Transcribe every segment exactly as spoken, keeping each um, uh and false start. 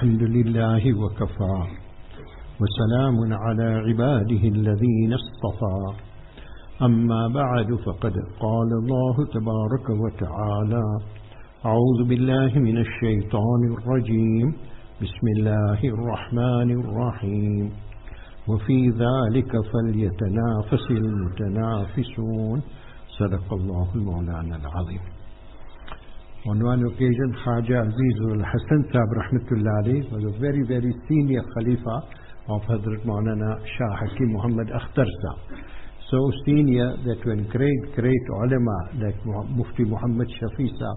الحمد لله وكفى وسلام على عباده الذين اصطفى أما بعد فقد قال الله تبارك وتعالى أعوذ بالله من الشيطان الرجيم بسم الله الرحمن الرحيم وفي ذلك فليتنافس المتنافسون صدق الله المولانا العظيم. On one occasion, Khaja Azizul Hasan Sahib Rahmatullah Alayhi was a very, very senior Khalifa of Hazrat Maulana Shah Hakim Muhammad Akhtar Sahib. So senior that when great, great ulama like Mufti Muhammad Shafi Sahib,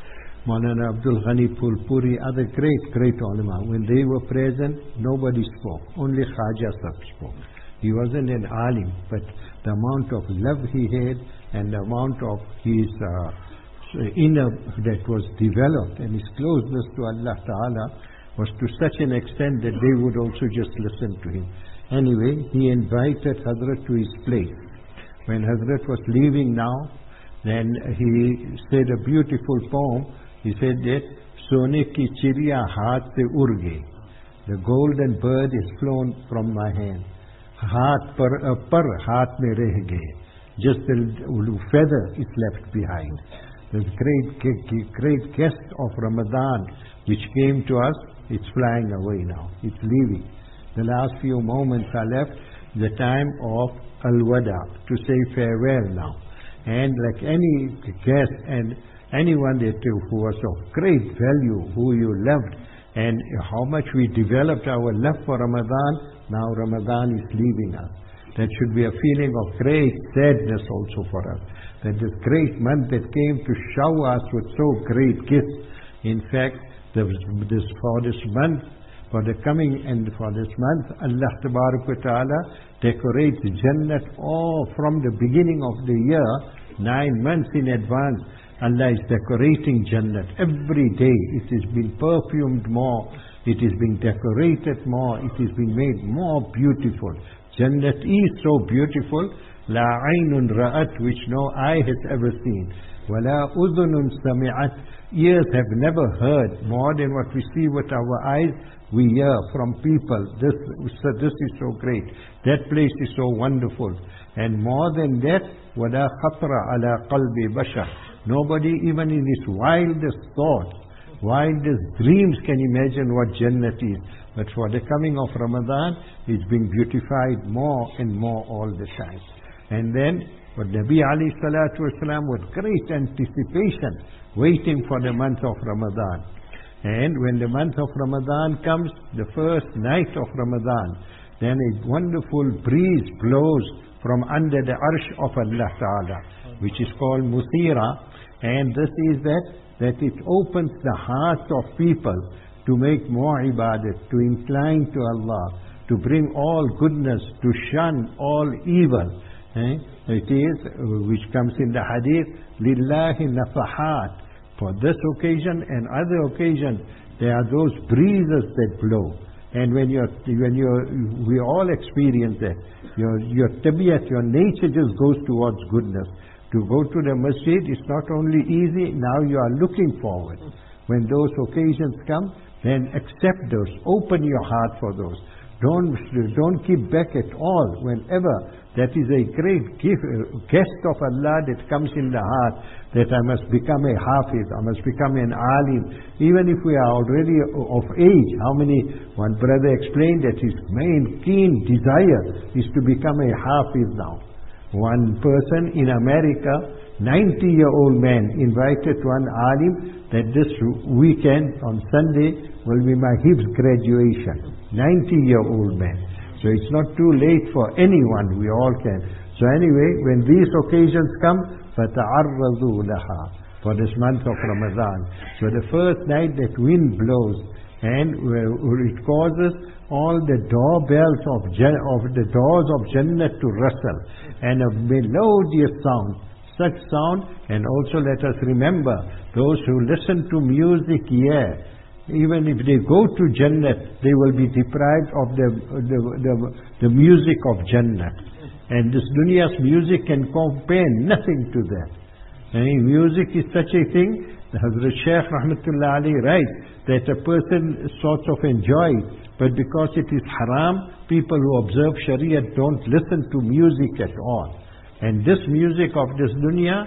Maulana Abdul Ghani Pulpuri, other great, great ulama, when they were present, nobody spoke. Only Khaja Sahib spoke. He wasn't an alim, but the amount of love he had and the amount of his uh, inner that was developed and his closeness to Allah Ta'ala was to such an extent that they would also just listen to him. Anyway, he invited Hazrat to his place. When Hazrat was leaving now, then he said a beautiful poem. He said that Sone ki chiriya haath se ur gayi. The golden bird is flown from my hand. Haath par uh, par haath mein reh gaye. Just the feather is left behind. The great, great guest of Ramadan which came to us, it's flying away now. It's leaving. The last few moments are left, the time of Al-Wada, to say farewell now. And like any guest and anyone that who was of great value, who you loved, and how much we developed our love for Ramadan, now Ramadan is leaving us. That should be a feeling of great sadness also for us. That this great month that came to shower us with so great gifts. In fact, this, this, for this month, for the coming and for this month, Allah Ta'ala decorates Jannat all from the beginning of the year, nine months in advance. Allah is decorating Jannat. Every day it is being perfumed more, it is being decorated more, it is being made more beautiful. Jannat is so beautiful, La aynun ra'at, which no eye has ever seen. Wala udhunun sami'at, ears have never heard more than what we see with our eyes. We hear from people, this, this is so great, that place is so wonderful. And more than that, wala khatra ala qalbi bashar. Nobody even in his wildest thoughts, wildest dreams can imagine what Jannat is. But for the coming of Ramadan, it's being beautified more and more all the time. And then, for Nabi alayhi salatu wasalam with great anticipation, waiting for the month of Ramadan. And when the month of Ramadan comes, the first night of Ramadan, then a wonderful breeze blows from under the arsh of Allah Ta'ala, which is called Musira. And this is that, that it opens the hearts of people to make more ibadat, to incline to Allah, to bring all goodness, to shun all evil. Eh? It is, which comes in the hadith, Lillahi nafahat. For this occasion and other occasions, there are those breezes that blow. And when you're, when you're, we all experience that. Your, your tabiyat, your nature just goes towards goodness. To go to the masjid is not only easy, now you are looking forward. When those occasions come, then accept those. Open your heart for those. Don't, don't keep back at all. Whenever that is a great gift, guest of Allah that comes in the heart, that I must become a hafiz, I must become an alim. Even if we are already of age, how many, one brother explained that his main keen desire is to become a hafiz now. One person in America, ninety-year-old man, invited one alim that this weekend on Sunday will be my Hifz graduation. ninety-year-old man. So it's not too late for anyone, we all can. So anyway, when these occasions come, فَتَعَرَّضُوا لَهَا, for this month of Ramadan. So the first night that wind blows, and it causes all the doorbells of, of the doors of Jannah to rustle, and a melodious sound, such sound. And also let us remember, those who listen to music here, even if they go to Jannah, they will be deprived of the, the, the, the music of Jannah. And this dunya's music can compare nothing to that. And music is such a thing Hazrat Shaykh Rahmatullah Ali writes that a person sort of enjoys, but because it is haram, people who observe Sharia don't listen to music at all. And this music of this dunya,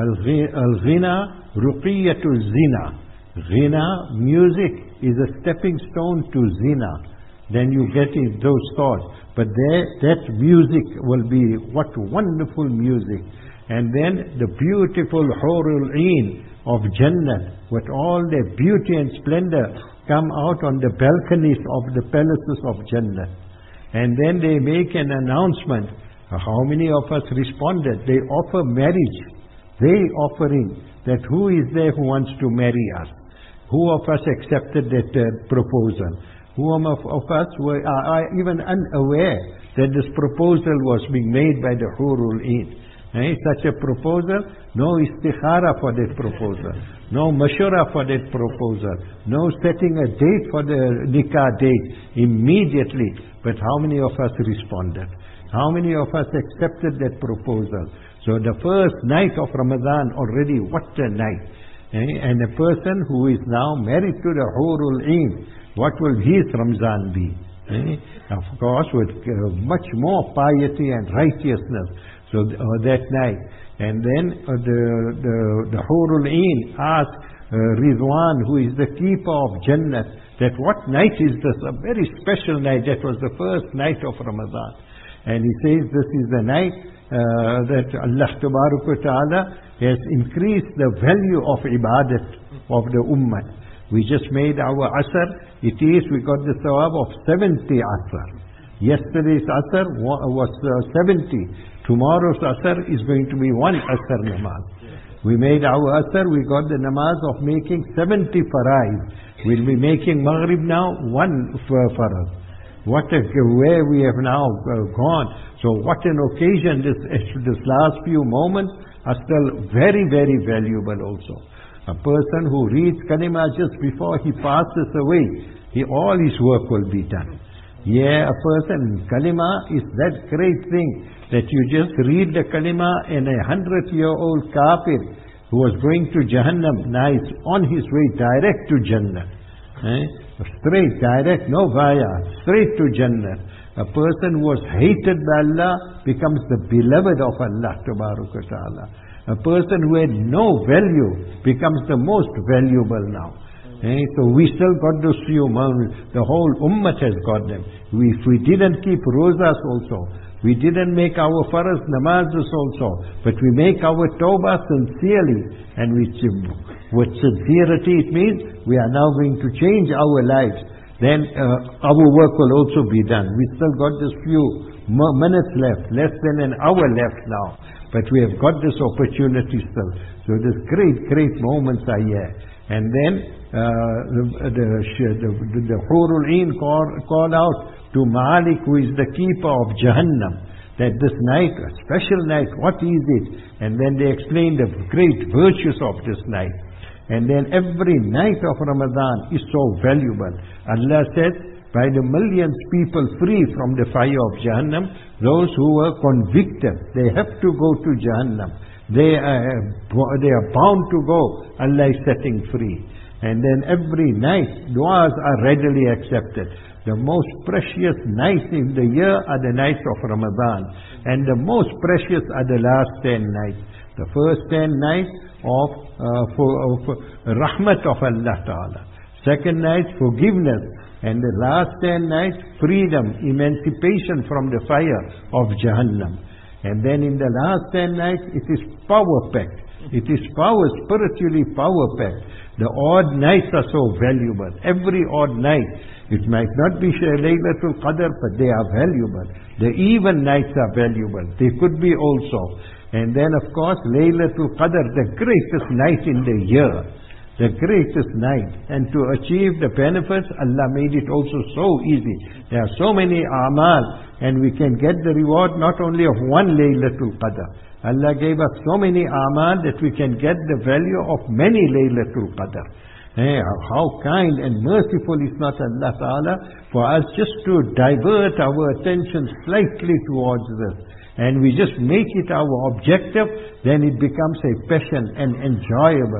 al-ghina ruqiyatul zina. Ghina, music, is a stepping stone to zina. Then you get in those thoughts. But there, that music will be, what wonderful music. And then the beautiful Hurul Ain of Jannah, with all their beauty and splendor, come out on the balconies of the palaces of Jannah. And then they make an announcement. How many of us responded? They offer marriage. They offering that who is there who wants to marry us? Who of us accepted that uh, proposal? Who of, of us were are, are even unaware that this proposal was being made by the Hurul Ain? Eh, such a proposal, no istikhara for that proposal, no mashura for that proposal, no setting a date for the nikah date immediately. But how many of us responded? How many of us accepted that proposal? So the first night of Ramadan already, what a night. Eh? And a person who is now married to the Hurul Ain, what will his Ramzan be? Eh? Of course, with uh, much more piety and righteousness. So uh, that night. And then uh, the, the, the Hurul Ain asked uh, Ridwan, who is the keeper of Jannah, that what night is this? A very special night. That was the first night of Ramadan. And he says this is the night uh, that Allah Ta'ala has increased the value of ibadat of the ummah. We just made our asr. It is, we got the sawab of seventy asr. Yesterday's asr was uh, seventy. Tomorrow's asr is going to be one asr namaz. We made our asr, we got the namaz of making seventy faraiz. We'll be making maghrib now, one farad. What a way we have now uh, gone. So what an occasion, this, this last few moments are still very, very valuable also. A person who reads kalima just before he passes away, he, all his work will be done. Yeah, a person, kalima is that great thing that you just read the kalima and a hundred-year-old kafir who was going to Jahannam, now is on his way direct to Jannah. Eh? Straight, direct, no via, straight to Jannah. A person who was hated by Allah becomes the beloved of Allah Ta'ala. A person who had no value becomes the most valuable now. Eh? So we still got those few moments. The whole ummah has got them. We, if we didn't keep rosas also, we didn't make our faraz namazes also, but we make our tawbah sincerely, and we, with sincerity it means we are now going to change our lives. Then uh, our work will also be done. We still got this few minutes left, less than an hour left now, but we have got this opportunity still. So this great, great moments are here. And then uh, the, the, the, the, the Hurul Ain call, call out to Malik, who is the keeper of Jahannam, that this night, a special night, what is it? And then they explain the great virtues of this night. And then every night of Ramadan is so valuable. Allah says, by the millions people free from the fire of Jahannam, those who were convicted, they have to go to Jahannam. They are, they are bound to go. Allah is setting free. And then every night, du'as are readily accepted. The most precious nights in the year are the nights of Ramadan. And the most precious are the last ten nights. The first ten nights of, uh, for, of rahmat of Allah Ta'ala. Second night, forgiveness. And the last ten nights, freedom, emancipation from the fire of Jahannam. And then in the last ten nights, it is power-packed. It is power, spiritually power-packed. The odd nights are so valuable. Every odd night, it might not be Laylatul Qadr, but they are valuable. The even nights are valuable. They could be also. And then of course, Laylatul Qadr, the greatest night in the year. The greatest night. And to achieve the benefits, Allah made it also so easy. There are so many amal, and we can get the reward not only of one Laylatul Qadr. Allah gave us so many amal that we can get the value of many Laylatul Qadr. Hey, how kind and merciful is not Allah Ta'ala for us just to divert our attention slightly towards this. And we just make it our objective, then it becomes a passion and enjoyable.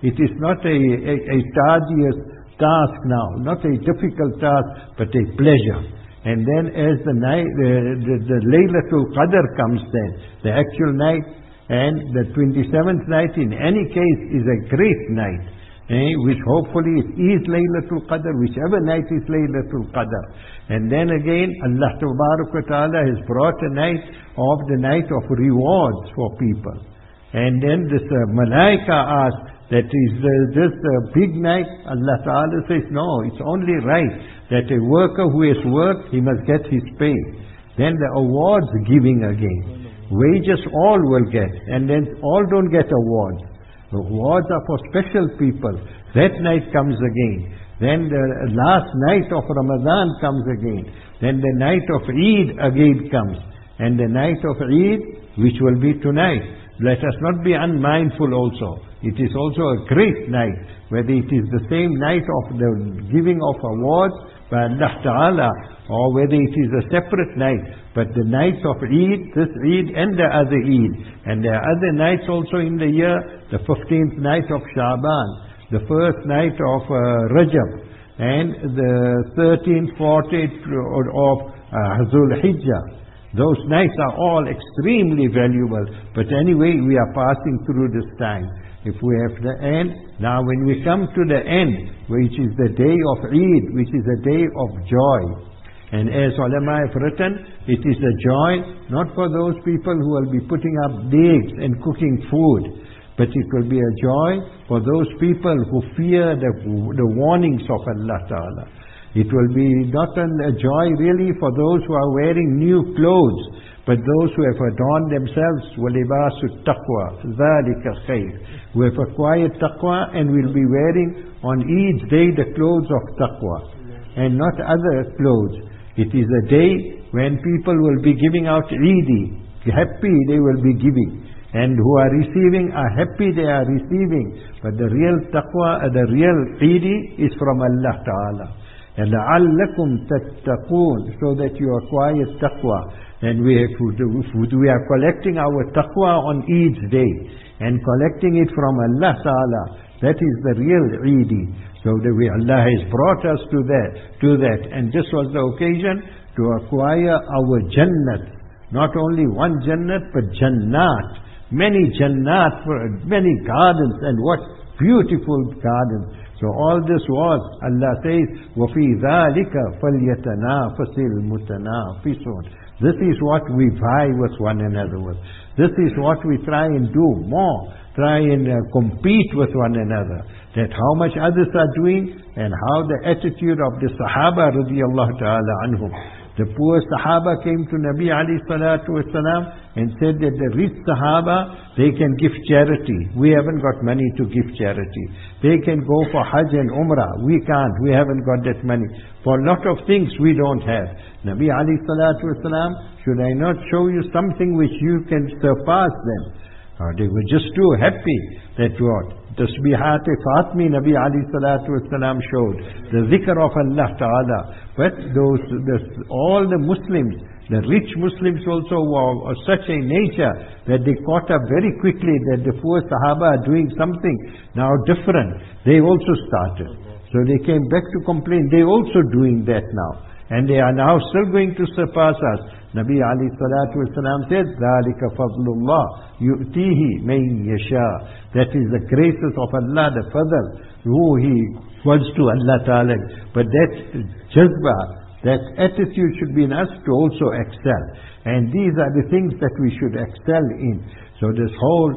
It is not a, a, a tedious task now, not a difficult task, but a pleasure. And then as the night, the, the, the Laylatul Qadr comes then, the actual night, and the twenty-seventh night in any case is a great night, eh, which hopefully it is Laylatul Qadr, whichever night is Laylatul Qadr. And then again, Allah Ta'ala has brought a night of the night of rewards for people. And then this uh, Malaika asks, that is uh, this uh, big night? Allah Ta'ala says, no, it's only right that a worker who has worked, he must get his pay. Then the awards giving again. Wages all will get, and then all don't get awards. The awards are for special people. That night comes again. Then the last night of Ramadan comes again. Then the night of Eid again comes. And the night of Eid, which will be tonight. Let us not be unmindful also. It is also a great night, whether it is the same night of the giving of awards by Allah Ta'ala, or whether it is a separate night. But the nights of Eid, this Eid and the other Eid, and there are other nights also in the year, the fifteenth night of Sha'ban, the first night of uh, Rajab, and the thirteenth, fourteenth of uh, Dhul Hijjah. Those nights are all extremely valuable. But anyway, we are passing through this time. If we have the end, now when we come to the end, which is the day of Eid, which is a day of joy. And as ulama have written, it is a joy not for those people who will be putting up dates and cooking food, but it will be a joy for those people who fear the, the warnings of Allah Ta'ala. It will be not a joy really for those who are wearing new clothes, but those who have adorned themselves, وَلِبَاسُ التَّقْوَى ذَلِكَ خَيْرٌ, who have acquired taqwa and will be wearing on each day the clothes of taqwa, and not other clothes. It is a day when people will be giving out Eidi, happy they will be giving, and who are receiving are happy they are receiving. But the real taqwa, the real Eidi is from Allah Ta'ala. And لَعَلَّكُمْ تَتَّقُونَ, so that you acquire taqwa. And we, have, we are collecting our taqwa on each day, and collecting it from Allah Ta'ala. That is the real Eidi. So that we, Allah has brought us to that, to that. And this was the occasion to acquire our Jannat. Not only one Jannat, but Jannat. Many Jannat, many gardens, and what beautiful gardens. So all this was, Allah says, وَفِي ذَلِكَ فَلْيَتَنَافَسِ الْمُتَنَافِسُونَ. This is what we vie with one another with. This is what we try and do more. Try and uh, compete with one another. That how much others are doing, and how the attitude of the Sahaba radiallahu ta'ala anhum. The poor Sahaba came to Nabi alayhi salatu wasalam and said that the rich Sahaba, they can give charity. We haven't got money to give charity. They can go for Hajj and Umrah. We can't. We haven't got that money. For a lot of things we don't have. Nabi alayhi salatu wasalam, should I not show you something which you can surpass them? Uh, they were just too happy that what? Tasbihat Fatmi Nabi alayhi salatu wasalam showed. The zikr of Allah Ta'ala. But those, the, all the Muslims, the rich Muslims also were of such a nature that they caught up very quickly that the poor Sahaba are doing something now different. They also started. So they came back to complain. They also doing that now. And they are now still going to surpass us. Nabi alayhi salatu wasalam said, ذَلِكَ فَضْلُ اللَّهِ يُؤْتِيهِ مَنْ يَشَاءُ. That is the graces of Allah, the fadl, who He was to Allah Ta'ala. But that jazba, that attitude should be in us to also excel. And these are the things that we should excel in. So this whole,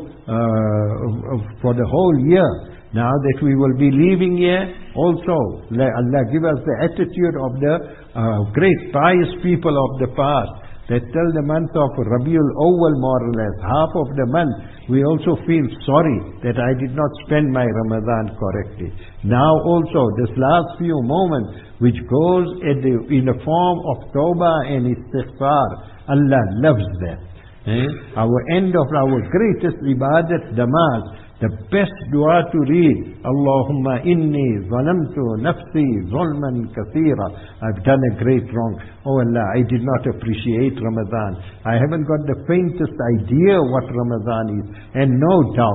uh, for the whole year, now that we will be leaving here, also, let Allah give us the attitude of the uh, great pious people of the past. That till the month of Rabiul Awwal, more or less, half of the month, we also feel sorry that I did not spend my Ramadan correctly. Now also, this last few moments, which goes at the, in the form of Tawbah and Istighfar, Allah loves that. Eh? Our end of our greatest ibadat, namaz, the best dua to read, Allahumma inni zalamtu nafsi zulman kathira. I've done a great wrong. Oh Allah, I did not appreciate Ramadan. I haven't got the faintest idea what Ramadan is. And no doubt,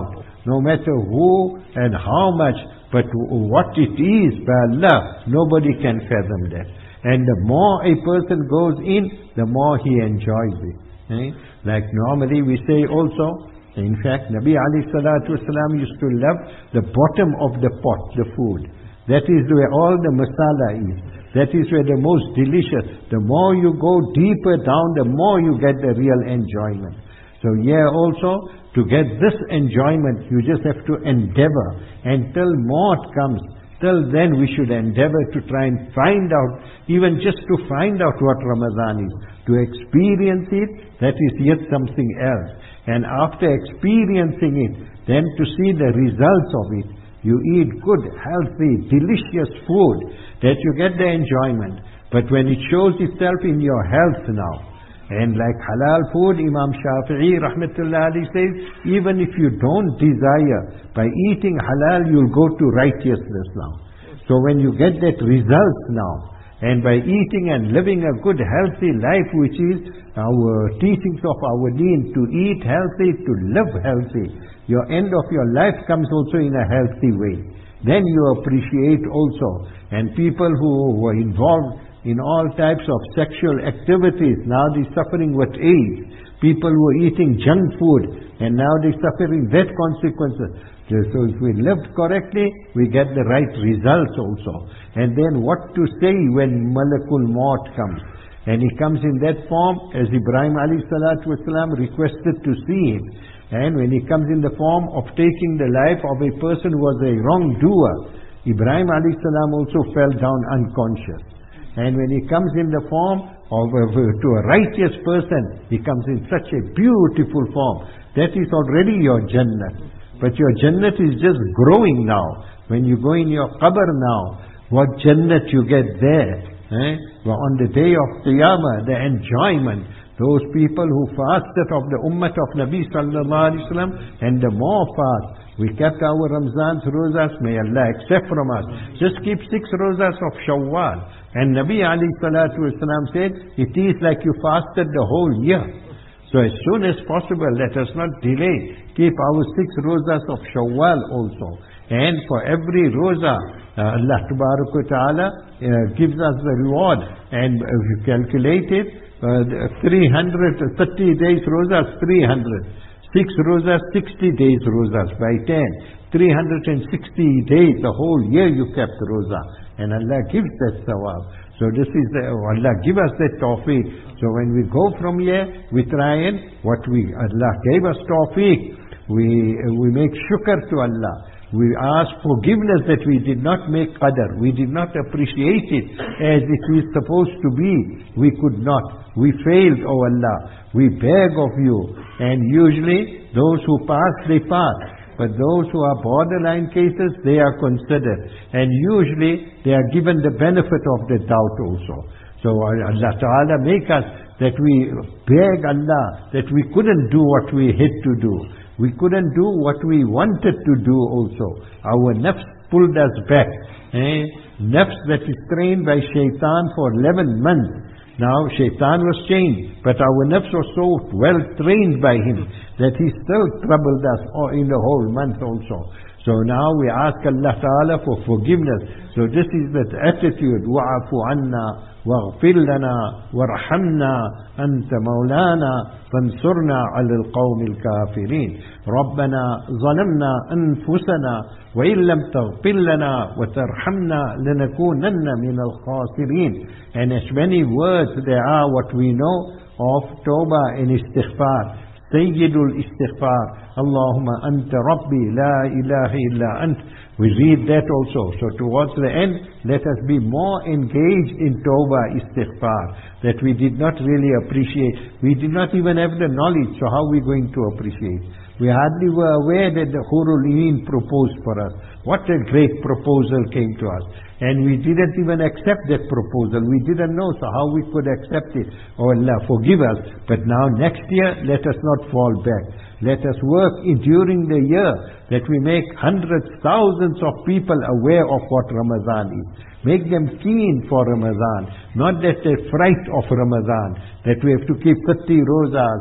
no matter who and how much, but what it is by Allah, nobody can fathom that. And the more a person goes in, the more he enjoys it. Eh? Like normally we say also, in fact, Nabi alayhi salatu wasalam used to love the bottom of the pot, the food. That is where all the masala is. That is where the most delicious. The more you go deeper down, the more you get the real enjoyment. So here also, to get this enjoyment, you just have to endeavor. And till Maut comes, till then we should endeavor to try and find out, even just to find out what Ramadan is. To experience it, that is yet something else. And after experiencing it, then to see the results of it. You eat good, healthy, delicious food, that you get the enjoyment. But when it shows itself in your health now, and like halal food, Imam Shafi'i rahmatullah alayhi says, even if you don't desire, by eating halal you'll go to righteousness now. So when you get that result now, and by eating and living a good healthy life, which is our teachings of our deen, to eat healthy, to live healthy, your end of your life comes also in a healthy way. Then you appreciate also. And people who were involved in all types of sexual activities, now they're suffering with AIDS. People who were eating junk food, and now they're suffering that consequences. So if we lived correctly, we get the right results also. And then what to say when Malakul Maut comes. And he comes in that form, as Ibrahim alayhi salatu wasalam requested to see him. And when he comes in the form of taking the life of a person who was a wrongdoer, Ibrahim alayhi salam also fell down unconscious. And when he comes in the form of a, to a righteous person, he comes in such a beautiful form. That is already your Jannah. But your Jannat is just growing now. When you go in your qabr now, what Jannat you get there. Eh? Well, on the day of Qiyamah, the enjoyment, those people who fasted of the ummah of Nabi sallallahu alaihi wasallam, and the more fast, we kept our Ramzan's rozas, may Allah accept from us. Just keep six rozas of Shawwal. And Nabi alayhi salatu wasallam said, it is like you fasted the whole year. So as soon as possible, let us not delay. Keep our six rozas of Shawwal also. And for every roza, uh, Allah Ta'ala uh, gives us the reward. And if you calculate it, uh, three hundred thirty days rozas, three hundred. Six rozas, sixty days rozas by ten. three hundred sixty days, the whole year you kept roza. And Allah gives that sawab. So this is the, Allah give us that tawfiq. So when we go from here, we try and, what we, Allah gave us tawfiq, we, we make shukr to Allah. We ask forgiveness that we did not make qadr. We did not appreciate it as it is supposed to be. We could not. We failed, O Allah. We beg of you. And usually, those who pass, they pass. But those who are borderline cases, they are considered. And usually, they are given the benefit of the doubt also. So Allah Ta'ala make us that we beg Allah that we couldn't do what we had to do. We couldn't do what we wanted to do also. Our nafs pulled us back. Eh? Nafs that is trained by shaitan for eleven months. Now shaitan was changed, but our nafs was so well trained by him that he still troubled us in the whole month also. So now we ask Allah Ta'ala for forgiveness. So this is the attitude. وَعَفُ عَنَّا وَاغْفِرْ لَنَا وَارْحَمْنَا أَنْتَ مَوْلَانَا فَانْصُرْنَا عَلَى الْقَوْمِ الْكَافِرِينَ رَبَّنَا ظَلَمْنَا أَنفُسَنَا وَإِن لَمْ تَغْفِرْ لَنَا وَتَرْحَمْنَا لَنَكُونَنَّ مِنَ الْخَاسِرِينَ. And as many words there are what we know of Tawbah and Istighfar. Sayyidul Istighfar. Allahumma anta Rabbi la ilaha illa ant. We read that also. So towards the end, let us be more engaged in Tawbah Istighfar. That we did not really appreciate. We did not even have the knowledge. So how are we going to appreciate? We hardly were aware that the Hurul Ain proposed for us. What a great proposal came to us. And we didn't even accept that proposal. We didn't know, so how we could accept it? Oh Allah, forgive us. But now next year, let us not fall back. Let us work in, during the year that we make hundreds, thousands of people aware of what Ramadan is. Make them keen for Ramadan. Not that they fright of Ramadan. That we have to keep thirty rozas,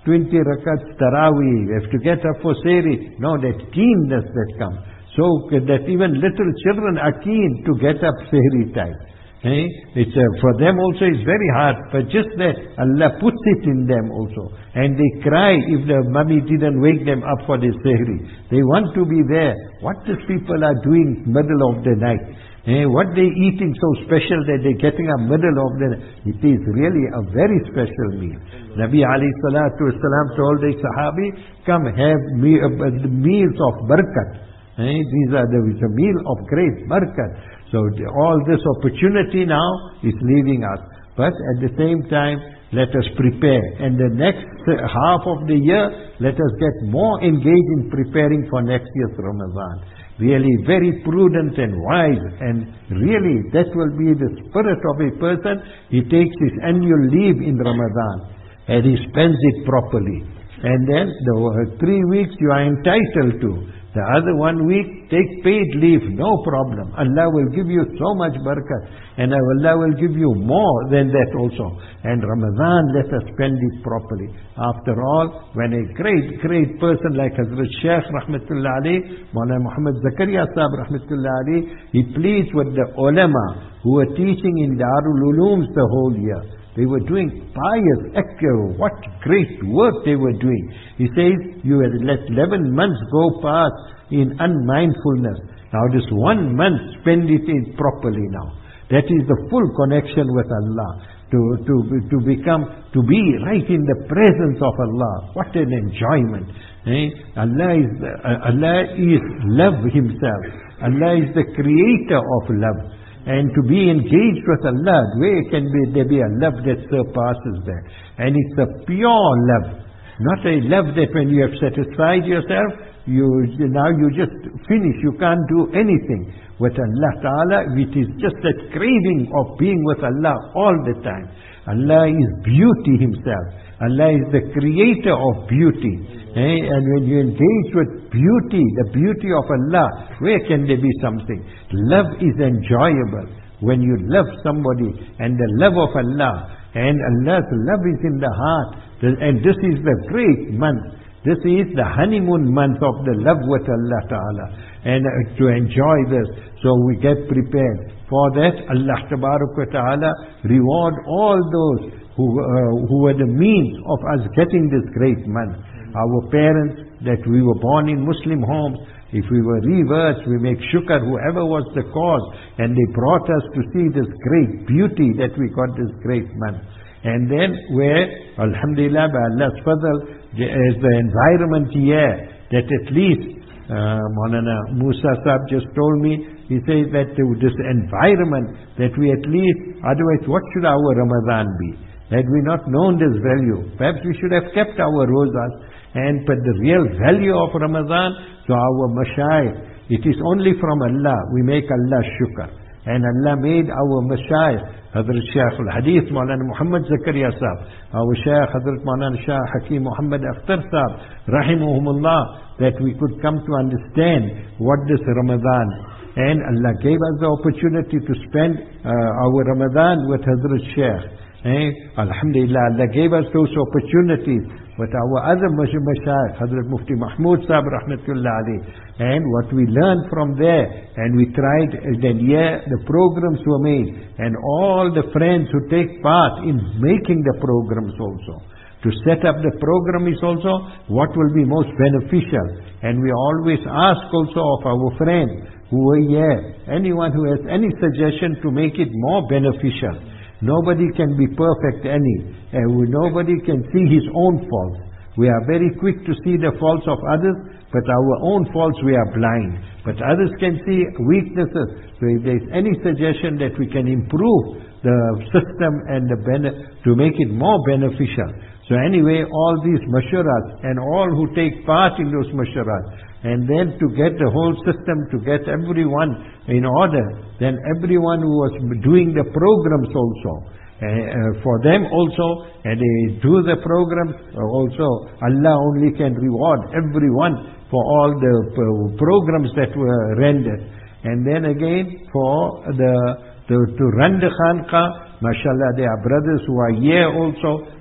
twenty rakats Taraweeh, we have to get up for Sehri. No, that keenness that comes. So that even little children are keen to get up Sehri time. Eh? It's, uh, for them also it's very hard, but just that Allah puts it in them also. And they cry if the mummy didn't wake them up for the Sehri. They want to be there. What these people are doing middle of the night? Eh? What they eating so special that they're getting up middle of the night? It is really a very special meal. Nabi alayhi salatu wasalam told the Sahabi, come have me, uh, the meals of barakat. Eh? These are the, it's a meal of great barakat. So all this opportunity now is leaving us. But at the same time, let us prepare. And the next half of the year, let us get more engaged in preparing for next year's Ramadan. Really very prudent and wise. And really, that will be the spirit of a person. He takes his annual leave in Ramadan and he spends it properly. And then the three weeks you are entitled to. The other one week, take paid leave, no problem. Allah will give you so much barakah. And Allah will give you more than that also. And Ramadan, let us spend it properly. After all, when a great, great person like Hazrat Shaykh Rahmatullah Ali, Maulana Muhammad Zakaria Sahib Rahmatullah Ali, he pleads with the ulama who were teaching in Darul Ulooms the whole year. They were doing pious, accurate, what great work they were doing. He says, you had let eleven months go past in unmindfulness. Now this one month, spend it in properly now. That is the full connection with Allah. To, to, to become, to be right in the presence of Allah. What an enjoyment. Eh? Allah is, uh, Allah is love Himself. Allah is the creator of love. And to be engaged with Allah, where can be, there be a love that surpasses that? And it's a pure love. Not a love that when you have satisfied yourself, you now you just finish, you can't do anything. With Allah Ta'ala, it is just that craving of being with Allah all the time. Allah is beauty Himself. Allah is the creator of beauty. Eh? And when you engage with beauty, the beauty of Allah, where can there be something? Love is enjoyable. When you love somebody and the love of Allah, and Allah's love is in the heart, and this is the great month. This is the honeymoon month of the love with Allah Ta'ala. And uh, to enjoy this, so we get prepared. For that, Allah Ta'ala reward all those who, uh, who were the means of us getting this great month. Our parents, that we were born in Muslim homes, if we were reversed, we make shukr, whoever was the cause, and they brought us to see this great beauty that we got this great month. And then where, alhamdulillah, by Allah's fadl, as the environment here, that at least, uh, Maulana Musa Sahib just told me, he says that this environment, that we at least, otherwise what should our Ramadan be? Had we not known this value, perhaps we should have kept our rosas, and but the real value of Ramadan, so our mashayikh, it is only from Allah, we make Allah shukr. And Allah made our mashayikh, Hazrat Shaykh al-Hadith, Maulana Muhammad Zakaria Sahib, our Shaykh, Hazrat Maulana Shah Hakim Muhammad Akhtar Sahib, Rahimahumullah, that we could come to understand what this Ramadan. And Allah gave us the opportunity to spend uh, our Ramadan with Hazrat Shaykh. Eh? Alhamdulillah, Allah gave us those opportunities with our other mashayikh, Hazrat Mufti Mahmud Sahib Rahmatullah Ali. And what we learned from there, and we tried, then yeah, the programs were made, and all the friends who take part in making the programs also. To set up the program is also what will be most beneficial. And we always ask also of our friends who are here, anyone who has any suggestion to make it more beneficial. Nobody can be perfect any. Uh, nobody can see his own faults. We are very quick to see the faults of others, but our own faults we are blind. But others can see weaknesses. So if there is any suggestion that we can improve the system and the to make it more beneficial. So anyway, all these mashuras and all who take part in those mashuras, and then to get the whole system, to get everyone in order, then everyone who was doing the programs also, uh, uh, for them also, and they do the programs also, Allah only can reward everyone for all the uh, programs that were rendered. And then again, for the, the to run the Khanqa, mashallah, there are brothers who are here also,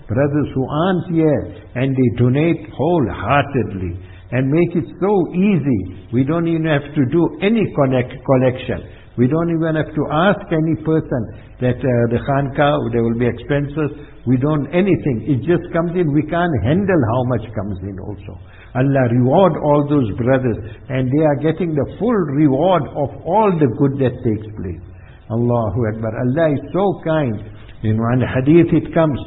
brothers who aren't here, and they donate wholeheartedly and make it so easy. We don't even have to do any connect, collection. We don't even have to ask any person that uh, the Khanqah, there will be expenses. We don't anything. It just comes in. We can't handle how much comes in also. Allah reward all those brothers, and they are getting the full reward of all the good that takes place. Allahu Akbar. Allah is so kind. In one hadith it comes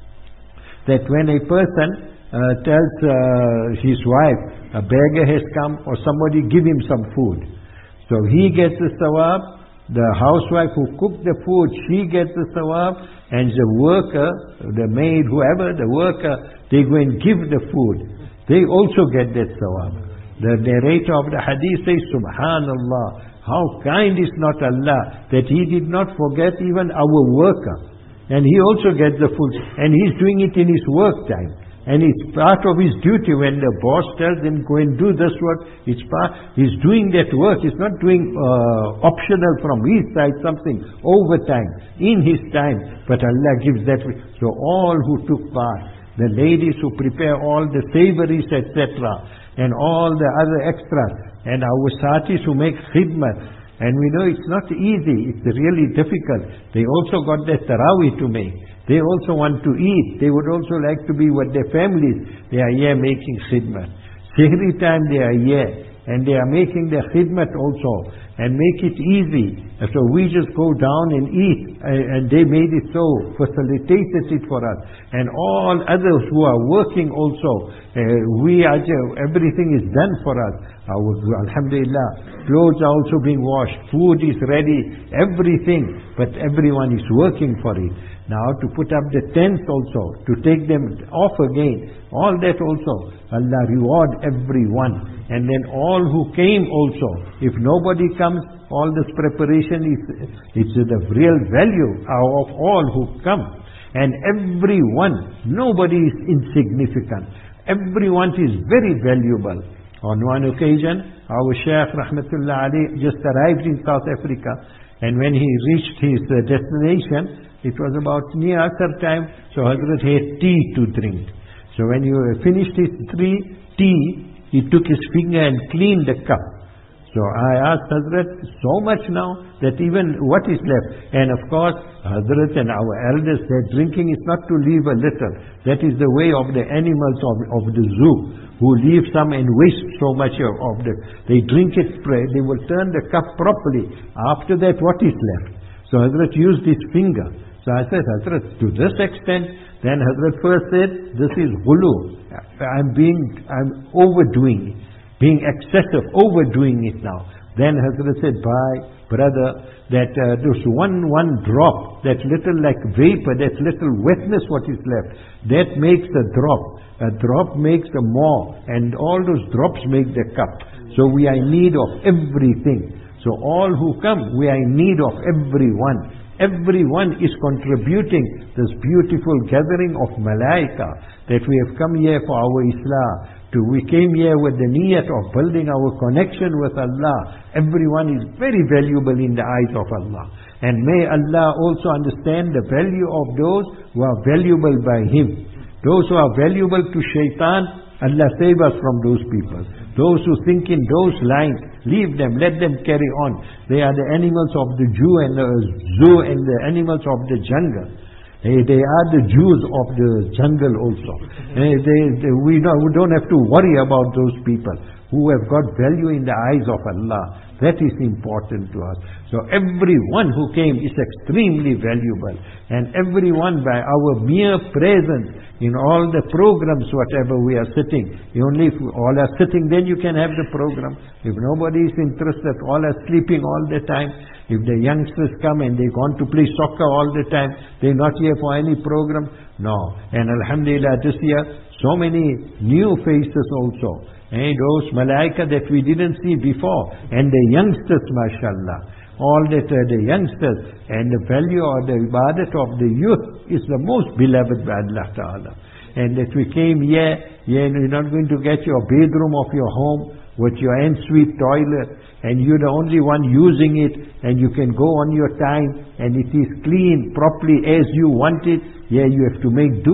that when a person uh, tells uh, his wife, a beggar has come, or somebody give him some food. So he gets the sawab, the housewife who cooked the food, she gets the sawab, and the worker, the maid, whoever, the worker, they go and give the food. They also get that sawab. The narrator of the hadith says, Subhanallah, how kind is not Allah, that He did not forget even our worker. And he also gets the food, and he's doing it in his work time. And it's part of his duty when the boss tells him, go and do this work. It's part, he's doing that work. He's not doing uh, optional from his side, something, overtime, in his time. But Allah gives that. So all who took part, the ladies who prepare all the savories, et cetera, and all the other extras, and our satis who make khidmat. And we know it's not easy, it's really difficult. They also got their tarawih to make. They also want to eat. They would also like to be with their families. They are here making khidmat. Sihri time they are here. And they are making their khidmat also. And make it easy. And so we just go down and eat. And they made it so, facilitated it for us. And all others who are working also, uh, we are, everything is done for us. Our, alhamdulillah, clothes are also being washed, food is ready, everything. But everyone is working for it. Now to put up the tents also, to take them off again, all that also, Allah reward everyone. And then all who came also, if nobody comes, all this preparation is, it's the real value of all who come. And everyone, nobody is insignificant. Everyone is very valuable. On one occasion, our Shaykh Rahmatullah Ali just arrived in South Africa, and when he reached his uh, destination, it was about near Asr time, so Hazrat had tea to drink. So when he finished his three tea, he took his finger and cleaned the cup. So I asked Hazrat, so much now, that even what is left? And of course, Hazrat and our elders said, drinking is not to leave a little. That is the way of the animals of, of the zoo, who leave some and waste so much of, of the, they drink it, they will turn the cup properly. After that, what is left? So Hazrat used his finger. So I said, Hazrat, to this extent, then Hazrat first said, this is ghulu. I'm being, I'm overdoing it, being excessive, overdoing it now. Then Hazrat said, bye, brother, that uh, there's one, one drop, that little like vapor, that little wetness what is left, that makes a drop. A drop makes a more, and all those drops make the cup. So we are in need of everything. So all who come, we are in need of everyone. Everyone is contributing this beautiful gathering of malaika, that we have come here for our Islam. To, we came here with the niyat of building our connection with Allah. Everyone is very valuable in the eyes of Allah. And may Allah also understand the value of those who are valuable by Him. Those who are valuable to shaitan, Allah save us from those people. Those who think in those lines, leave them, let them carry on. They are the animals of the Jew and the zoo and the animals of the jungle. They, they are the Jews of the jungle also. They, they, they, we, don't, we don't have to worry about those people who have got value in the eyes of Allah. That is important to us. So everyone who came is extremely valuable. And everyone by our mere presence in all the programs, whatever we are sitting, only if all are sitting, then you can have the program. If nobody is interested, all are sleeping all the time. If the youngsters come and they want to play soccer all the time, they're not here for any program. No. And Alhamdulillah, this year, so many new faces also. And those malaika that we didn't see before. And the youngsters, mashallah. All that uh, the youngsters, and the value or the ibadat of the youth is the most beloved by Allah Ta'ala. And that we came here, here you're not going to get your bedroom of your home with your ensuite toilet, and you're the only one using it, and you can go on your time, and it is clean properly as you want it. Here you have to make do.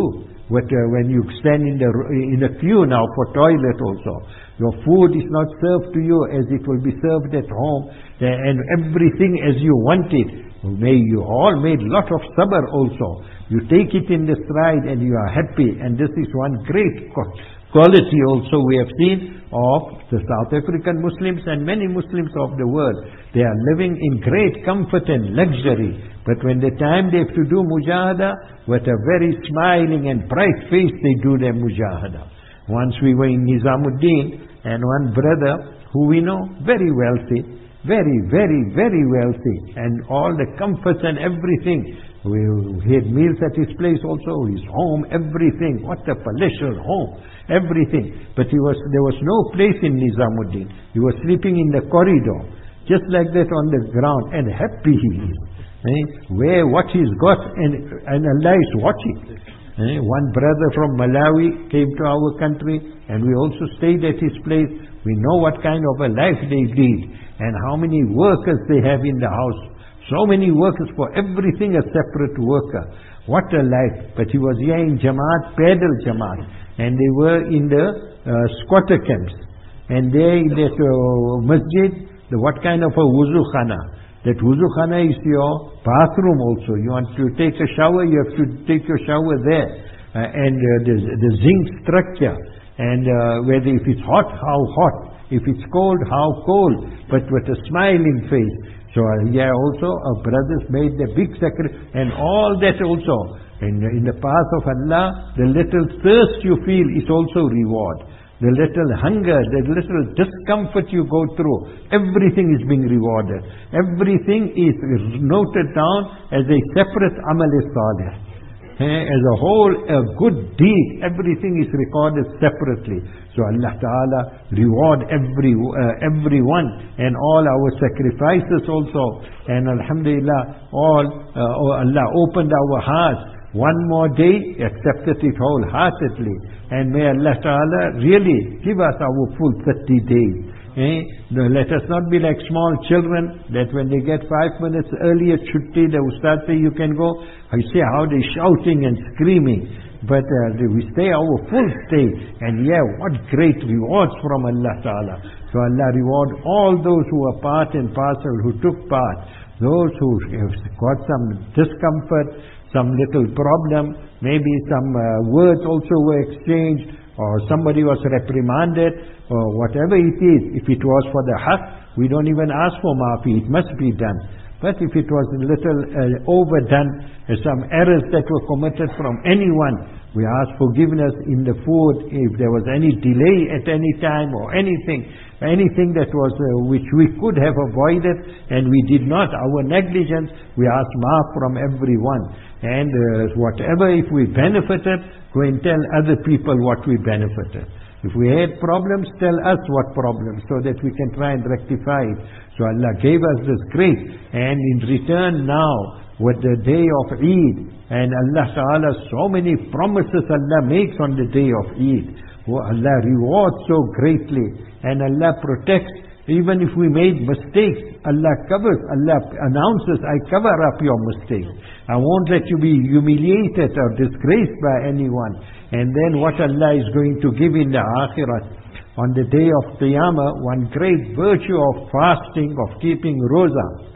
What, uh, when you stand in the in a queue now for toilet also, your food is not served to you as it will be served at home, and everything as you want it. May you all made lot of sabr also. You take it in the stride and you are happy, and this is one great quality also we have seen of the South African Muslims and many Muslims of the world. They are living in great comfort and luxury, but when the time they have to do mujahada, with a very smiling and bright face they do their mujahada. Once we were in Nizamuddin, and one brother who we know, very wealthy, very, very, very wealthy, and all the comforts and everything. We had meals at his place also, his home, everything. What a palatial home, everything. But he was, there was no place in Nizamuddin. He was sleeping in the corridor, just like that on the ground, and happy he is. Eh? Where what he's got, and, and Allah is watching. Eh? One brother from Malawi came to our country, and we also stayed at his place. We know what kind of a life they lead, and how many workers they have in the house. So many workers, for everything a separate worker. What a life. But he was here in Jamaat, Pedal Jamaat, and they were in the uh, squatter camps. And there in that uh, masjid, the, what kind of a wuzu khana? That wuzu khana is your bathroom also. You want to take a shower, you have to take your shower there. Uh, and uh, the, the zinc structure. And uh, whether if it's hot, how hot. If it's cold, how cold. But with a smiling face. So uh, yeah, also our brothers made the big sacrifice, and all that also. In, in the path of Allah, the little thirst you feel is also reward. The little hunger, the little discomfort you go through, everything is being rewarded. Everything is noted down as a separate amal salih. As a whole, a good deed, everything is recorded separately. So Allah Ta'ala reward every uh, everyone and all our sacrifices also. And Alhamdulillah, all uh, oh Allah opened our hearts. One more day, accepted it wholeheartedly. And may Allah Ta'ala really give us our full thirty days. Eh? No, let us not be like small children that when they get five minutes earlier chutti, the ustad say you can go. I see how they shouting and screaming. But uh, we stay our full stay. And yeah, what great rewards from Allah Ta'ala. So Allah reward all those who are part and parcel, who took part. Those who have got some discomfort, some little problem, maybe some uh, words also were exchanged, or somebody was reprimanded, or whatever it is. If it was for the haqq, we don't even ask for maafi, it must be done. But if it was a little uh, overdone, uh, some errors that were committed from anyone, we ask forgiveness in the food, if there was any delay at any time or anything, anything that was uh, which we could have avoided and we did not, our negligence, we ask maaf from everyone. And uh, whatever, if we benefited, go and tell other people what we benefited. If we had problems, tell us what problems, so that we can try and rectify it. So Allah gave us this grace, and in return now, with the day of Eid, and Allah Ta'ala, so many promises Allah makes on the day of Eid. Oh, Allah rewards so greatly, and Allah protects. Even if we made mistakes, Allah covers, Allah announces, I cover up your mistakes. I won't let you be humiliated or disgraced by anyone. And then what Allah is going to give in the Akhirat, on the day of Qiyamah, one great virtue of fasting, of keeping Roza,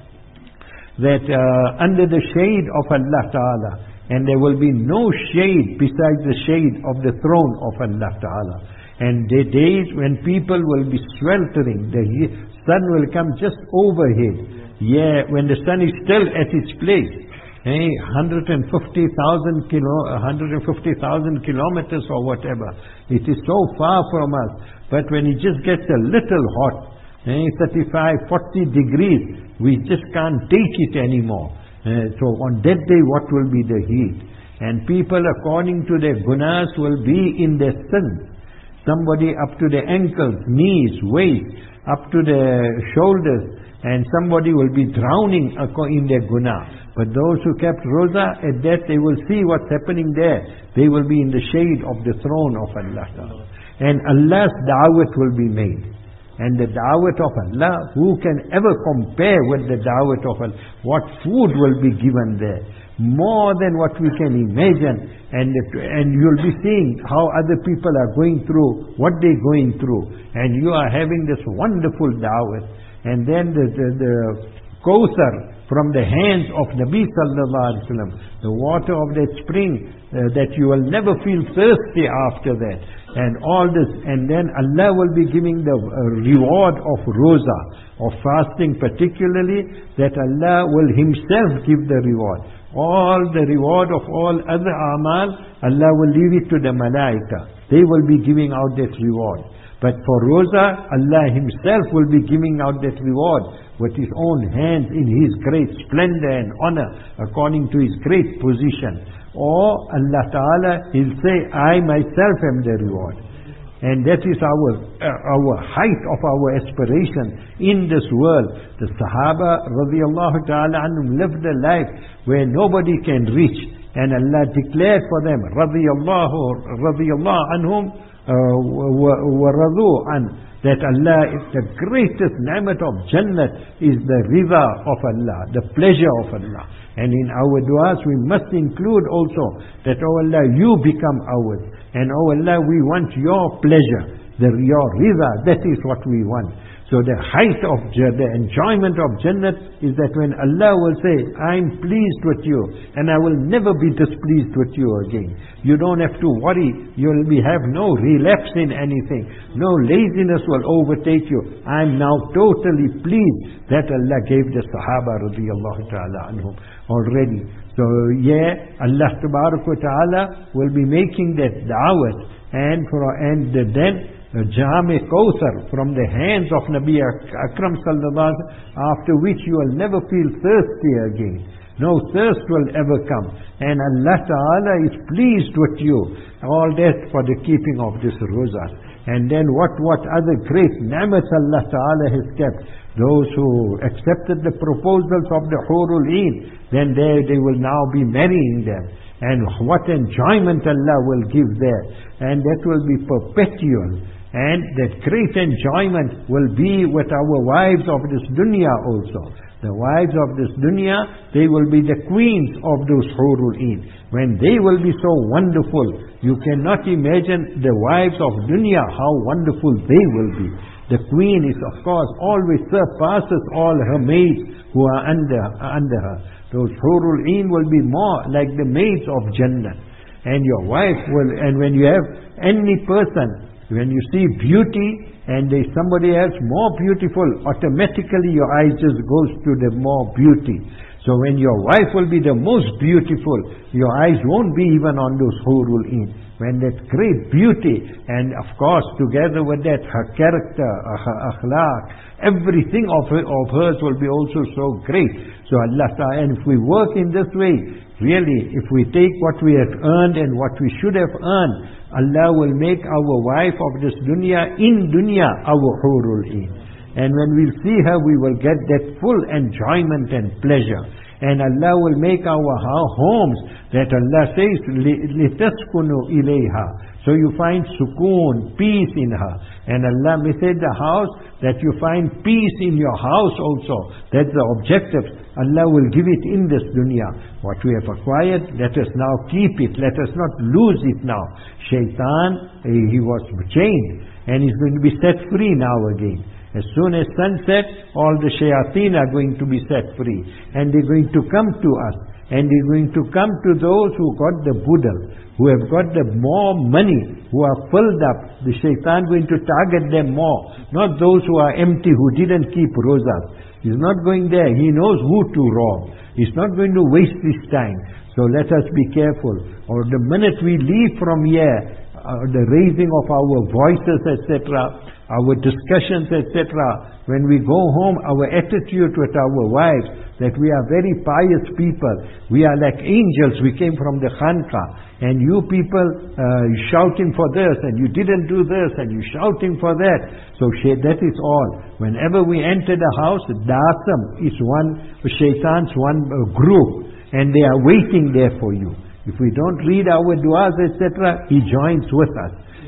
that uh, under the shade of Allah Ta'ala, and there will be no shade besides the shade of the throne of Allah Ta'ala. And the days when people will be sweltering, the sun will come just overhead. Yeah, when the sun is still at its place. Hey, one hundred fifty thousand kilo, one hundred fifty thousand kilometers or whatever. It is so far from us. But when it just gets a little hot, hey, thirty-five, forty degrees, we just can't take it anymore. Uh, so on that day, what will be the heat? And people, according to their gunas, will be in their sins. Somebody up to the ankles, knees, waist, up to the shoulders, and somebody will be drowning in their guna. But those who kept Roza, at that they will see what's happening there. They will be in the shade of the throne of Allah. And Allah's da'wat will be made. And the da'wat of Allah, who can ever compare with the da'wat of Allah? What food will be given there? More than what we can imagine. And, and you'll be seeing how other people are going through, what they're going through. And you are having this wonderful da'wat. And then the, the, the Kawthar from the hands of Nabi sallallahu alaihi wasallam, the water of that spring, uh, that you will never feel thirsty after that. And all this, and then Allah will be giving the uh, reward of roza, of fasting particularly, that Allah will Himself give the reward. All the reward of all other amal, Allah will leave it to the malaika. They will be giving out that reward. But for roza, Allah Himself will be giving out that reward with His own hands in His great splendor and honor, according to His great position. Or Allah Ta'ala, He'll say, I myself am the reward. And that is our uh, our height of our aspiration in this world. The Sahaba radiallahu ta'ala anhum lived a life where nobody can reach. And Allah declared for them, radiallahu radiallahu anhum wa radu an, that Allah is the greatest ni'mat of Jannah is the rida of Allah, the pleasure of Allah. And in our du'as we must include also that, oh Allah, you become ours. And oh Allah, we want your pleasure, the, your rida, that is what we want. So the height of the enjoyment of Jannah is that when Allah will say, I'm pleased with you and I will never be displeased with you again. You don't have to worry. You'll be, have no relapse in anything. No laziness will overtake you. I'm now totally pleased. That Allah gave the Sahaba radiyallahu ta'ala anhum already. So yeah, Allah ta'ala will be making that da'wat, and, for, and then Jam-e Kawthar from the hands of Nabi Akram sallallahu alaihi wasallam, after which you will never feel thirsty again. No thirst will ever come. And Allah Ta'ala is pleased with you. All that for the keeping of this roza. And then what, what other great ni'mats Allah Ta'ala has kept. Those who accepted the proposals of the Hurul Ain, then they, they will now be marrying them. And what enjoyment Allah will give there. And that will be perpetual. And that great enjoyment will be with our wives of this dunya also. The wives of this dunya, they will be the queens of those Hurul Ain. When they will be so wonderful, you cannot imagine the wives of dunya, how wonderful they will be. The queen is, of course, always surpasses all her maids who are under, under her. Those Hurul Ain will be more like the maids of Jannah. And your wife will, and when you have any person, when you see beauty and there's somebody else more beautiful, automatically your eyes just goes to the more beauty. So when your wife will be the most beautiful, your eyes won't be even on those Hurul Ain. When that great beauty, and of course together with that her character, her akhlaq, everything of, her, of hers will be also so great. So Allah Ta'ala, and if we work in this way, really, if we take what we have earned and what we should have earned, Allah will make our wife of this dunya, in dunya, our Hurul Ain. And when we see her, we will get that full enjoyment and pleasure. And Allah will make our homes, that Allah says, لِتَسْكُنُوا إِلَيْهَا. So you find sukoon, peace in her. And Allah may say the house, that you find peace in your house also. That's the objective. Allah will give it in this dunya. What we have acquired, let us now keep it. Let us not lose it now. Shaitan, he was chained, and he's going to be set free now again. As soon as sunset, all the shayateen are going to be set free. And they're going to come to us. And they're going to come to those who got the budal, who have got the more money, who are filled up. The shaitan going to target them more. Not those who are empty, who didn't keep rozas. He's not going there. He knows who to rob. He's not going to waste his time. So let us be careful. Or the minute we leave from here, uh, the raising of our voices, et cetera, our discussions, et cetera, when we go home, our attitude with our wives, that we are very pious people. We are like angels. We came from the Khanqa. And you people uh, shouting for this, and you didn't do this, and you shouting for that. So that is all. Whenever we enter the house, Dasam is one, Shaitan's one uh, group, and they are waiting there for you. If we don't read our du'as, et cetera, he joins with us.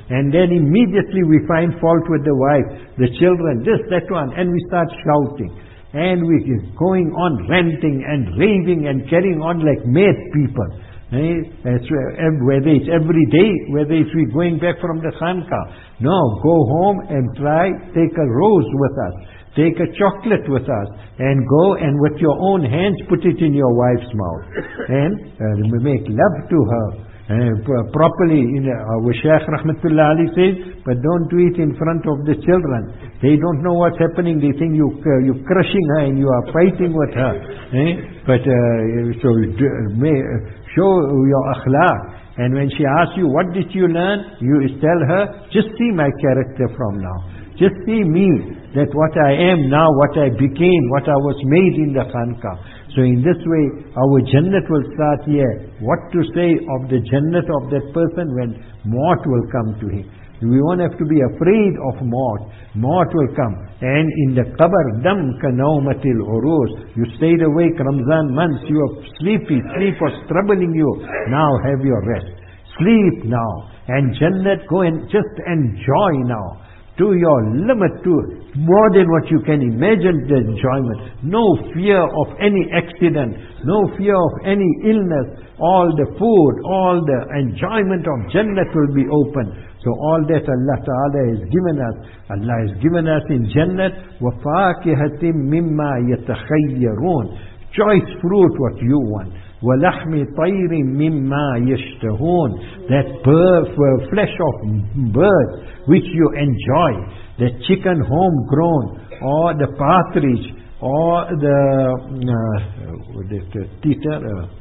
And then immediately we find fault with the wife, the children, this, that one, and we start shouting. And we going on ranting and raving and carrying on like mad people. Eh? Whether it's every day, whether it's we going back from the Khanqah. No, go home and try, take a rose with us. Take a chocolate with us and go and with your own hands put it in your wife's mouth. And uh, make love to her. Uh, properly, in, uh, our Shaykh Rahmatullah Ali says, but don't do it in front of the children. They don't know what's happening. They think you, uh, you're crushing her and you are fighting with her. Eh? But uh, so do, may, show your akhlaq. And when she asks you, what did you learn? You tell her, just see my character from now. Just see me, that what I am now, what I became, what I was made in the Khanqah. So in this way, our Jannat will start here. What to say of the Jannat of that person when Maut will come to him. We won't have to be afraid of Maut. Maut will come. And in the qabr, dam ka nawmatil uruz. You stayed awake Ramzan months, you are sleepy, sleep was troubling you. Now have your rest. Sleep now. And Jannat, go and just enjoy now. To your limit, to more than what you can imagine the enjoyment. No fear of any accident, no fear of any illness. All the food, all the enjoyment of Jannat will be open. So all that Allah Ta'ala has given us, Allah has given us in Jannat, وَفَاكِهَةٍ مِمَّا يَتَخَيَّرُونَ. Choice fruit what you want. وَلَحْمِ طَيْرٍ مِمَّا يَشْتَهُونَ. That bird, flesh of birds which you enjoy. The chicken homegrown, or the partridge, or the, uh, the teeter,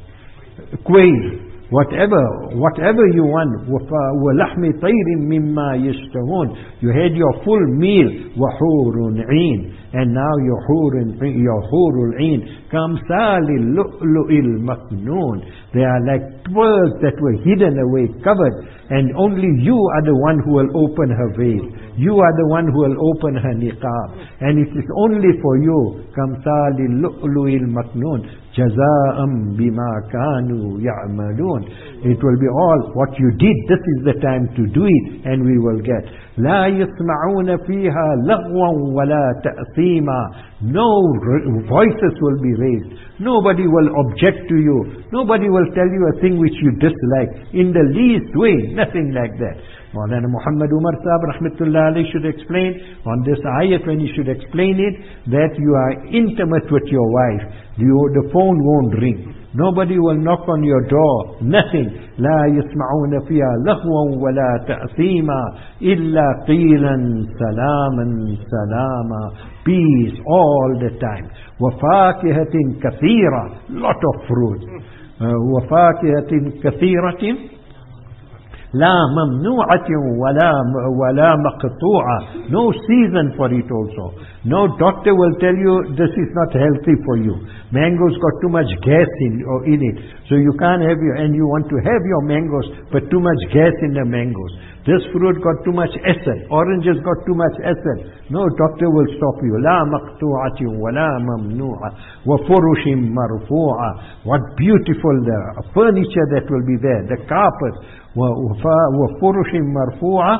uh, quail. Whatever, whatever you want. وَلَحْمِ طَيْرٍ مِمَّا يَشْتَهُونَ. You had your full meal. وَحُورٌ عِينٌ. And now your hurun, your hurul ain, kamsali lu'lu'il maknoon. They are like pearls that were hidden away, covered. And only you are the one who will open her veil. You are the one who will open her niqab. And it is only for you. Kamsali lu'lu'il maknoon. Jaza'am bima kanu ya'malun. It will be all what you did. This is the time to do it, and we will get. لا يسمعون فيها لغوا ولا تأثيما. No voices will be raised. Nobody will object to you. Nobody will tell you a thing which you dislike. In the least way, nothing like that. Maulana Muhammad Umar Sahib Rahmatullah alayhi should explain on this ayat, when he should explain it, that you are intimate with your wife. You, the phone won't ring. Nobody will knock on your door. Nothing. لا يسمعون فيها لغوا ولا تأثيما إلا قيلا سلاما سلاما. Peace all the time. وفاكهة كثيرة. Lot of fruit. وفاكهة كثيرة لا ممنوعة ولا ولا مقطوعة. No season for it also. No doctor will tell you this is not healthy for you. Mango's got too much gas in or in it, so you can't have your, and you want to have your mangoes, but too much gas in the mangoes. This fruit got too much acid. Oranges got too much acid. No doctor will stop you. لا مقطوعة ولا ممنوعة وفرش مرفوعة. What beautiful the furniture that will be there, the carpet. وفرش مرفوعة.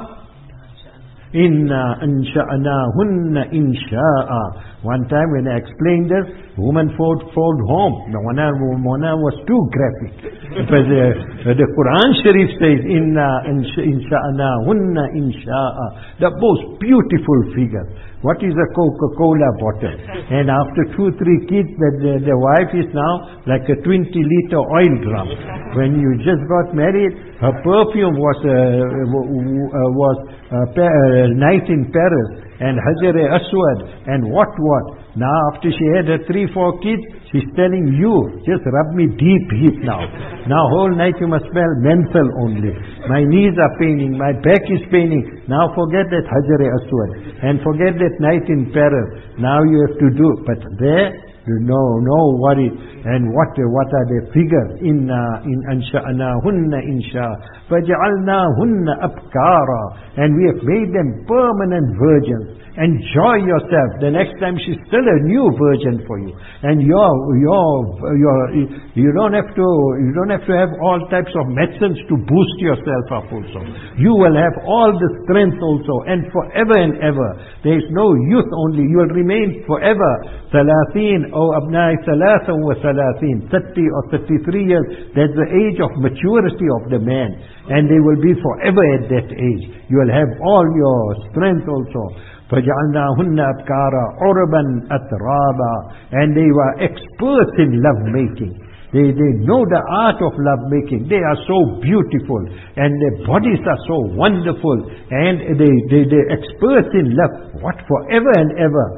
إنا أنشأناهن إنشاء. One time when I explained this, woman fold, fold home. The one was too graphic. But uh, the Quran Sharif says, Inna Insha'nahunna Insha'a. The most beautiful figure. What is a Coca-Cola bottle? And after two, three kids, the, the, the wife is now like a twenty liter oil drum. When you just got married, her perfume was uh, uh, was uh, uh, night in Paris, and Hajar-e-Aswad, and what what. Now after she had her three, four kids, she's telling you, just rub me deep heat now. Now whole night you must smell menthol only. My knees are paining, my back is paining. Now forget that Hajar-e-Aswad, and forget that night in Paris. Now you have to do, but there, No, no worry. And what what are the figures? Inna in ansha'nahunna insha faj'alnahunna abkara, and we have made them permanent virgins. Enjoy yourself. The next time she's still a new virgin for you, and you're you're you're you don't have to you don't have to have all types of medicines to boost yourself up also. You will have all the strength also, and forever and ever. There is no youth only. You will remain forever. Thalathin or abnai thalatha wa thalathin, thirty or thirty-three years. That's the age of maturity of the man, and they will be forever at that age. You will have all your strength also. فَجَعَلْنَاهُنَّ أَبْكَارًا عُرْبًا أَتْرَابًا, and they were experts in love making. They, they know the art of love making. They are so beautiful, and their bodies are so wonderful, and they, they, they're experts in love. What, forever and ever.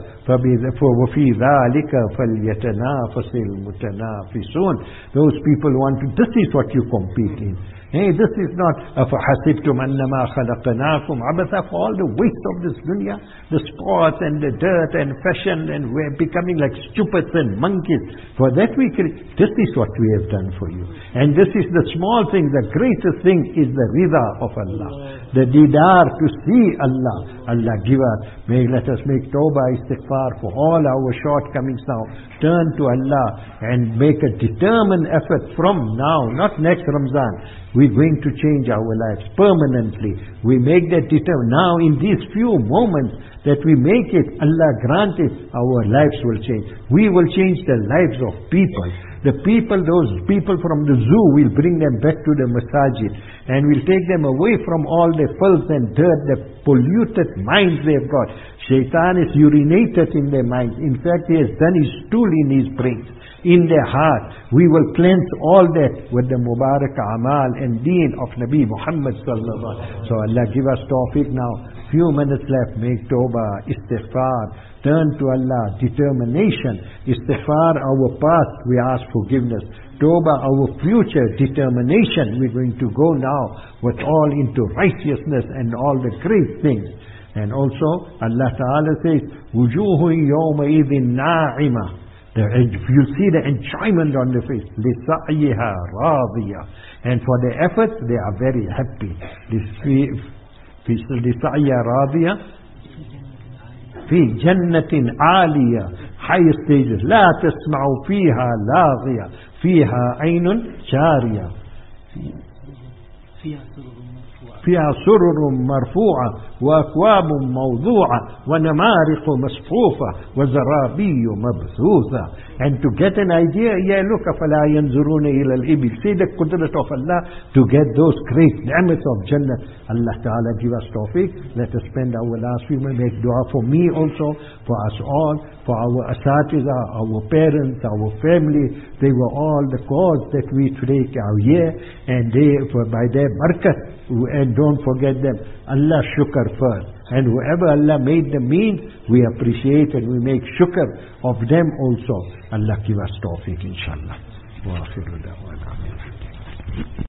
وَفِي ذَلِكَ فَلْيَتَنَافَسِ الْمُتَنَافِسُونَ. Those people want to, this is what you compete in. Hey, this is not أَفَحَسِبْتُمْ أَنَّمَا خَلَقْنَاكُمْ عَبَثًا, for all the waste of this dunya, the sports and the dirt and fashion, and we're becoming like stupids and monkeys. For that we can, this is what we have done for you. And this is the small thing. The greatest thing is the rida of Allah, the didar, to see Allah. Allah give us, may let us make tawbah, istighfar for all our shortcomings now. Turn to Allah and make a determined effort from now, not next Ramzan. We're going to change our lives permanently. We make that determined. Now in these few moments that we make it, Allah grant it, our lives will change. We will change the lives of people. The people, those people from the zoo, we'll bring them back to the masajid, and we'll take them away from all the filth and dirt, the polluted minds they've got. Shaitan is urinated in their minds. In fact, he has done his stool in his brains, in their heart. We will cleanse all that with the Mubarak Amal and Deen of Nabi Muhammad sallallahu alaihi wasallam. So Allah give us tawfiq now. Few minutes left. Make tawbah, istighfar, turn to Allah, determination. Istighfar, our past, we ask forgiveness. Tawbah, our future, determination. We're going to go now with all into righteousness and all the great things. And also, Allah Ta'ala says, وُجُوهٌ يَوْمَئِذٍ نَاعِمَةٌ. You'll see the enjoyment on the face. لِسَعْيِهَا رَاضِيَةٌ. And for their efforts, they are very happy. لِسَعْيِهَا رَاضِيَةٌ في جنة عالية, highest stages. لا تسمع فيها لاغية, فيها عين جارية, فيها سرر مرفوعة وأكواب موضوعة ونمارق مصفوفة وزرابي مبثوثة. And to get an idea, yeah, look, أفلا ينظرون إلى الإبل. See the qudrat of Allah to get those great ni'mats of Jannah. Allah Ta'ala give us tawfiq. Let us spend our last few minutes, make dua for me also, for us all, for our asatiza, our parents, our family. They were all the cause that we today are here, and they, for by their barakat, and don't forget them. Allah shukr first. And whoever Allah made the means, we appreciate and we make shukr of them also. Allah give us tawfiq, inshallah. Wa akhiru da'wana.